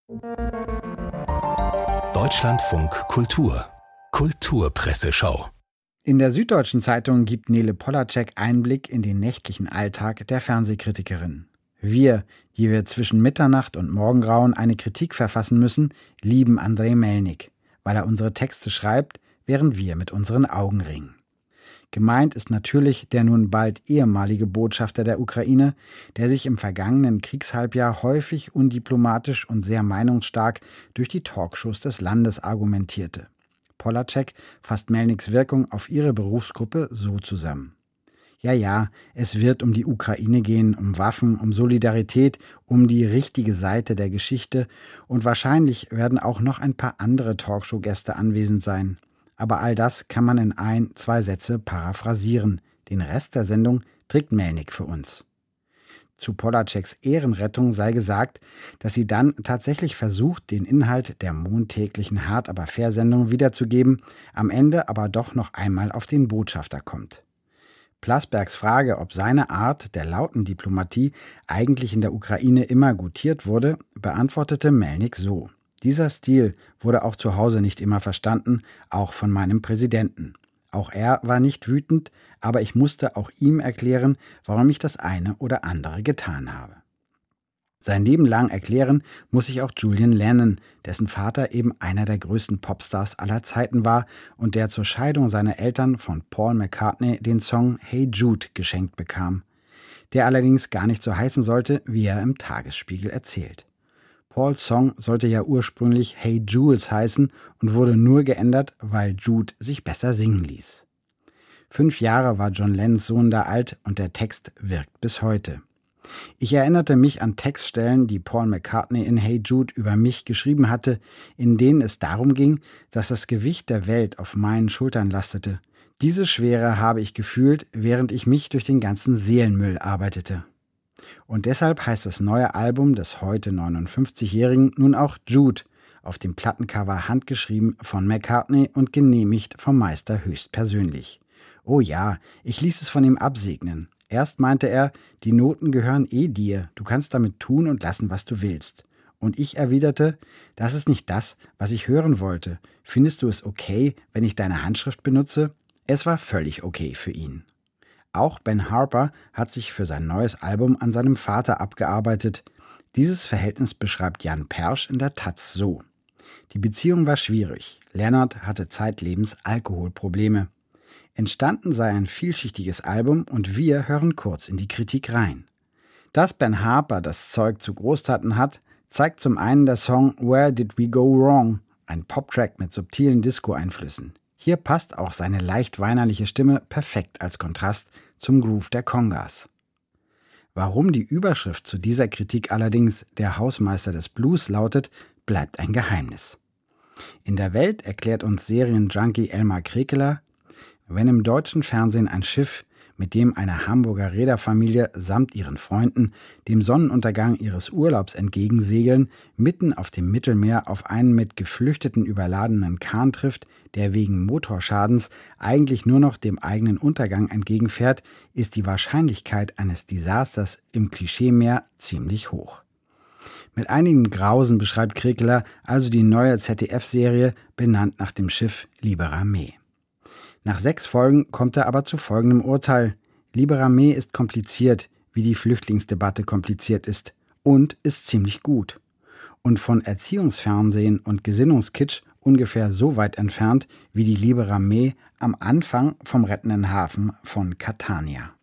Deutschlandfunk Kultur Kulturpresseschau. In der Süddeutschen Zeitung gibt Nele Polacek Einblick in den nächtlichen Alltag der Fernsehkritikerin. Wir, die wir zwischen Mitternacht und Morgengrauen eine Kritik verfassen müssen, lieben Andrej Melnik, weil er unsere Texte schreibt, während wir mit unseren Augen ringen. Gemeint ist natürlich der nun bald ehemalige Botschafter der Ukraine, der sich im vergangenen Kriegshalbjahr häufig undiplomatisch und sehr meinungsstark durch die Talkshows des Landes argumentierte. Polacek fasst Melniks Wirkung auf ihre Berufsgruppe so zusammen. Ja, es wird um die Ukraine gehen, um Waffen, um Solidarität, um die richtige Seite der Geschichte und wahrscheinlich werden auch noch ein paar andere Talkshow-Gäste anwesend sein. Aber all das kann man in 1-2 Sätze paraphrasieren. Den Rest der Sendung trägt Melnik für uns. Zu Polaceks Ehrenrettung sei gesagt, dass sie dann tatsächlich versucht, den Inhalt der montäglichen Hart aber fair Sendung wiederzugeben, am Ende aber doch noch einmal auf den Botschafter kommt. Plasbergs Frage, ob seine Art der lauten Diplomatie eigentlich in der Ukraine immer gutiert wurde, beantwortete Melnik so: Dieser Stil wurde auch zu Hause nicht immer verstanden, auch von meinem Präsidenten. Auch er war nicht wütend, aber ich musste auch ihm erklären, warum ich das eine oder andere getan habe. Sein Leben lang erklären muss sich auch Julian Lennon, dessen Vater eben einer der größten Popstars aller Zeiten war und der zur Scheidung seiner Eltern von Paul McCartney den Song Hey Jude geschenkt bekam, der allerdings gar nicht so heißen sollte, wie er im Tagesspiegel erzählt. Pauls Song sollte ja ursprünglich Hey Jules heißen und wurde nur geändert, weil Jude sich besser singen ließ. 5 Jahre war John Lennons Sohn da alt und der Text wirkt bis heute. Ich erinnerte mich an Textstellen, die Paul McCartney in Hey Jude über mich geschrieben hatte, in denen es darum ging, dass das Gewicht der Welt auf meinen Schultern lastete. Diese Schwere habe ich gefühlt, während ich mich durch den ganzen Seelenmüll arbeitete. Und deshalb heißt das neue Album des heute 59-Jährigen nun auch Jude, auf dem Plattencover handgeschrieben von McCartney und genehmigt vom Meister höchstpersönlich. Oh ja, ich ließ es von ihm absegnen. Erst meinte er, die Noten gehören dir, du kannst damit tun und lassen, was du willst. Und ich erwiderte, das ist nicht das, was ich hören wollte. Findest du es okay, wenn ich deine Handschrift benutze? Es war völlig okay für ihn. Auch Ben Harper hat sich für sein neues Album an seinem Vater abgearbeitet. Dieses Verhältnis beschreibt Jan Persch in der taz so: Die Beziehung war schwierig. Leonard hatte zeitlebens Alkoholprobleme. Entstanden sei ein vielschichtiges Album und wir hören kurz in die Kritik rein. Dass Ben Harper das Zeug zu Großtaten hat, zeigt zum einen der Song Where Did We Go Wrong, ein Poptrack mit subtilen Disco-Einflüssen. Hier passt auch seine leicht weinerliche Stimme perfekt als Kontrast zum Groove der Congas. Warum die Überschrift zu dieser Kritik allerdings Der Hausmeister des Blues lautet, bleibt ein Geheimnis. In der Welt erklärt uns Serienjunkie Elmar Krekeler: Wenn im deutschen Fernsehen ein Schiff, mit dem eine Hamburger Reederfamilie samt ihren Freunden dem Sonnenuntergang ihres Urlaubs entgegensegeln, mitten auf dem Mittelmeer auf einen mit Geflüchteten überladenen Kahn trifft, der wegen Motorschadens eigentlich nur noch dem eigenen Untergang entgegenfährt, ist die Wahrscheinlichkeit eines Desasters im Klischeemeer ziemlich hoch. Mit einigen Grausen beschreibt Krekeler also die neue ZDF-Serie, benannt nach dem Schiff Libera Me. Nach 6 Folgen kommt er aber zu folgendem Urteil: Libera Me ist kompliziert, wie die Flüchtlingsdebatte kompliziert ist, und ist ziemlich gut. Und von Erziehungsfernsehen und Gesinnungskitsch ungefähr so weit entfernt wie die Libera Me am Anfang vom rettenden Hafen von Catania.